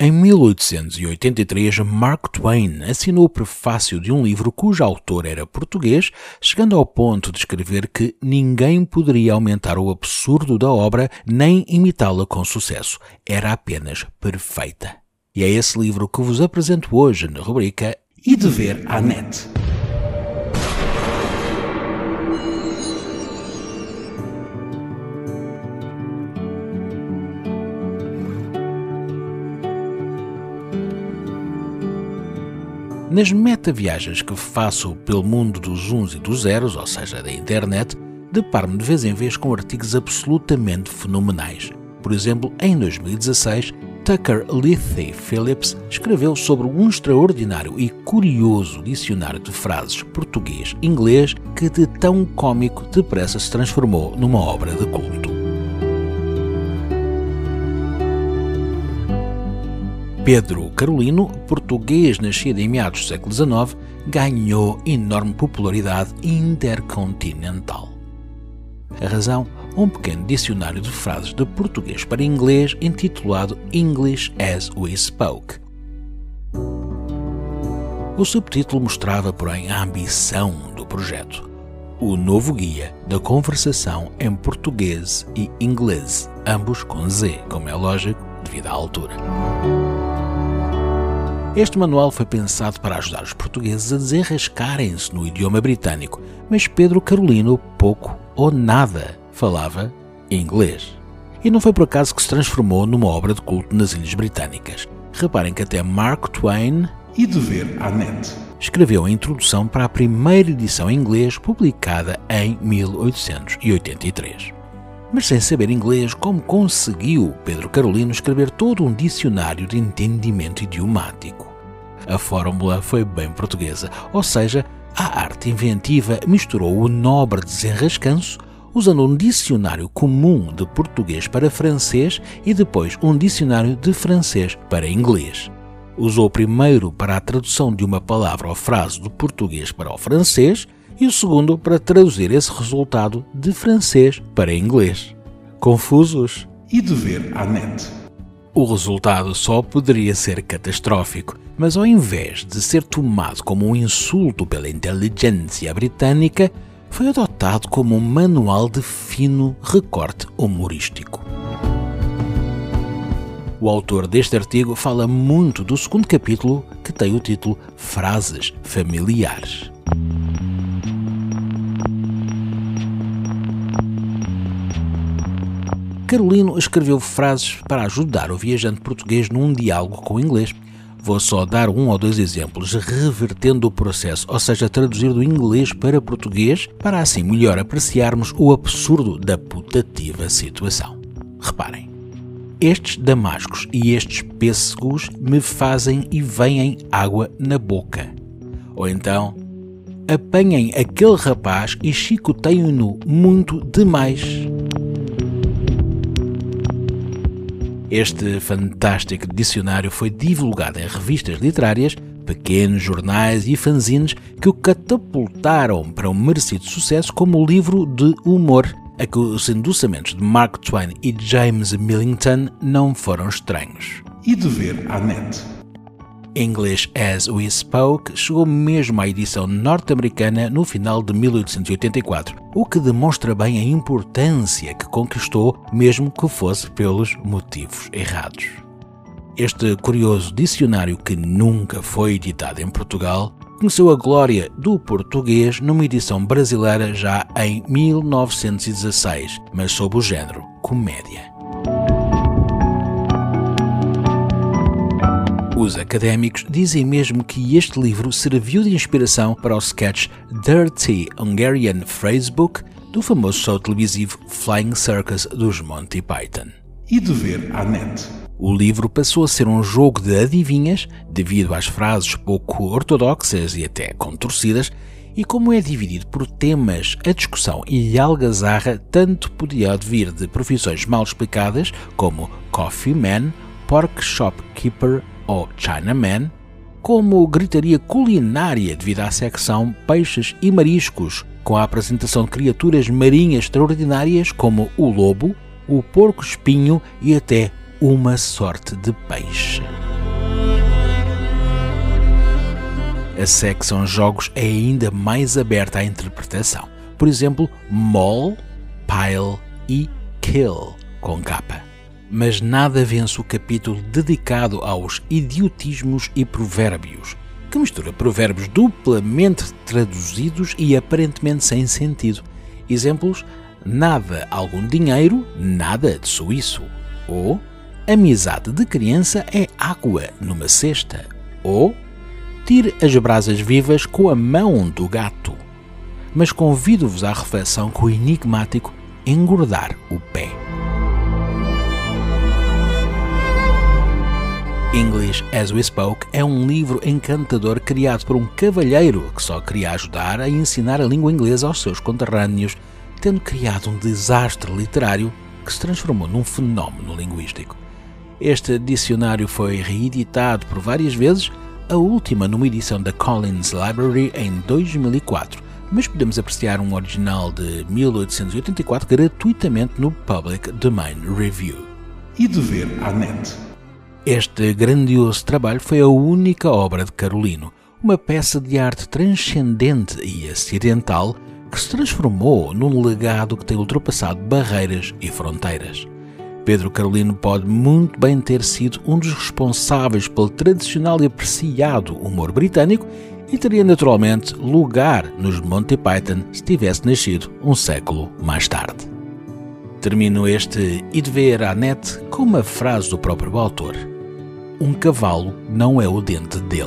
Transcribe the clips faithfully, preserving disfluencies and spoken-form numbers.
Em mil oitocentos e oitenta e três, Mark Twain assinou o prefácio de um livro cujo autor era português, chegando ao ponto de escrever que ninguém poderia aumentar o absurdo da obra nem imitá-la com sucesso. Era apenas perfeita. E é esse livro que vos apresento hoje na rubrica E de Ver à Net. Nas metaviagens que faço pelo mundo dos uns e dos zeros, ou seja, da internet, deparo-me de vez em vez com artigos absolutamente fenomenais. Por exemplo, em dois mil e dezasseis, Tucker Lethe Phillips escreveu sobre um extraordinário e curioso dicionário de frases português-inglês que de tão cômico depressa se transformou numa obra de culto. Pedro Carolino, português nascido em meados do século dezenove, ganhou enorme popularidade intercontinental. A razão? Um pequeno dicionário de frases de português para inglês intitulado English as We Spoke. O subtítulo mostrava, porém, a ambição do projeto. O novo guia da conversação em português e inglês, ambos com Z, como é lógico, devido à altura. Este manual foi pensado para ajudar os portugueses a desenrascarem-se no idioma britânico, mas Pedro Carolino pouco ou nada falava inglês. E não foi por acaso que se transformou numa obra de culto nas Ilhas Britânicas. Reparem que até Mark Twain, E de Ver à Net, escreveu a introdução para a primeira edição em inglês publicada em mil oitocentos e oitenta e três. Mas sem saber inglês, como conseguiu Pedro Carolino escrever todo um dicionário de entendimento idiomático? A fórmula foi bem portuguesa, ou seja, a arte inventiva misturou o nobre desenrascanço, usando um dicionário comum de português para francês e depois um dicionário de francês para inglês. Usou primeiro para a tradução de uma palavra ou frase do português para o francês, e o segundo para traduzir esse resultado de francês para inglês. Confusos? E de Ver à Net. O resultado só poderia ser catastrófico, mas ao invés de ser tomado como um insulto pela inteligência britânica, foi adotado como um manual de fino recorte humorístico. O autor deste artigo fala muito do segundo capítulo, que tem o título Frases Familiares. Carolino escreveu frases para ajudar o viajante português num diálogo com o inglês. Vou só dar um ou dois exemplos, revertendo o processo, ou seja, traduzir do inglês para português, para assim melhor apreciarmos o absurdo da putativa situação. Reparem, estes damascos e estes pêssegos me fazem e vêm água na boca. Ou então, apanhem aquele rapaz e chicoteiem-no muito demais. Este fantástico dicionário foi divulgado em revistas literárias, pequenos jornais e fanzines que o catapultaram para um merecido sucesso como livro de humor, a que os endossamentos de Mark Twain e James Millington não foram estranhos. E de Ver à Net. English as We Spoke chegou mesmo à edição norte-americana no final de mil oitocentos e oitenta e quatro, o que demonstra bem a importância que conquistou, mesmo que fosse pelos motivos errados. Este curioso dicionário, que nunca foi editado em Portugal, conheceu a glória do português numa edição brasileira já em mil novecentos e dezasseis, mas sob o género comédia. Os académicos dizem mesmo que este livro serviu de inspiração para o sketch Dirty Hungarian Phrasebook do famoso show televisivo Flying Circus dos Monty Python. E de Ver à Net. O livro passou a ser um jogo de adivinhas devido às frases pouco ortodoxas e até contorcidas, e como é dividido por temas, a discussão e a algazarra tanto podia vir de profissões mal explicadas como Coffee Man, Pork Shop Keeper ou Chinaman, como gritaria culinária devido à secção Peixes e Mariscos, com a apresentação de criaturas marinhas extraordinárias como o lobo, o porco-espinho e até uma sorte de peixe. A secção jogos é ainda mais aberta à interpretação. Por exemplo, maul, pile e kill, com capa. Mas nada vence o capítulo dedicado aos idiotismos e provérbios, que mistura provérbios duplamente traduzidos e aparentemente sem sentido. Exemplos: nada algum dinheiro, nada de suíço. Ou amizade de criança é água numa cesta. Ou tire as brasas vivas com a mão do gato. Mas convido-vos à reflexão com o enigmático engordar o pé. English as We Spoke é um livro encantador criado por um cavalheiro que só queria ajudar a ensinar a língua inglesa aos seus conterrâneos, tendo criado um desastre literário que se transformou num fenómeno linguístico. Este dicionário foi reeditado por várias vezes, a última numa edição da Collins Library em dois mil e quatro, mas podemos apreciar um original de mil oitocentos e oitenta e quatro gratuitamente no Public Domain Review. E de ver à net. Este grandioso trabalho foi a única obra de Carolino, uma peça de arte transcendente e acidental que se transformou num legado que tem ultrapassado barreiras e fronteiras. Pedro Carolino pode muito bem ter sido um dos responsáveis pelo tradicional e apreciado humor britânico e teria naturalmente lugar nos Monty Python se tivesse nascido um século mais tarde. Termino este E de ver à net com uma frase do próprio autor: um cavalo não é o dente dele.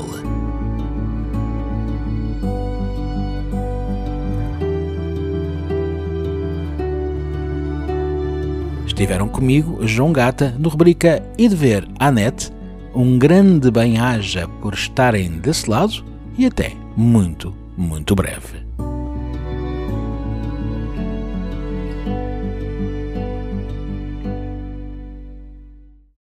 Estiveram comigo, João Gata, no rubrica E de ver à net. Um grande bem-aja por estarem desse lado e até muito, muito breve.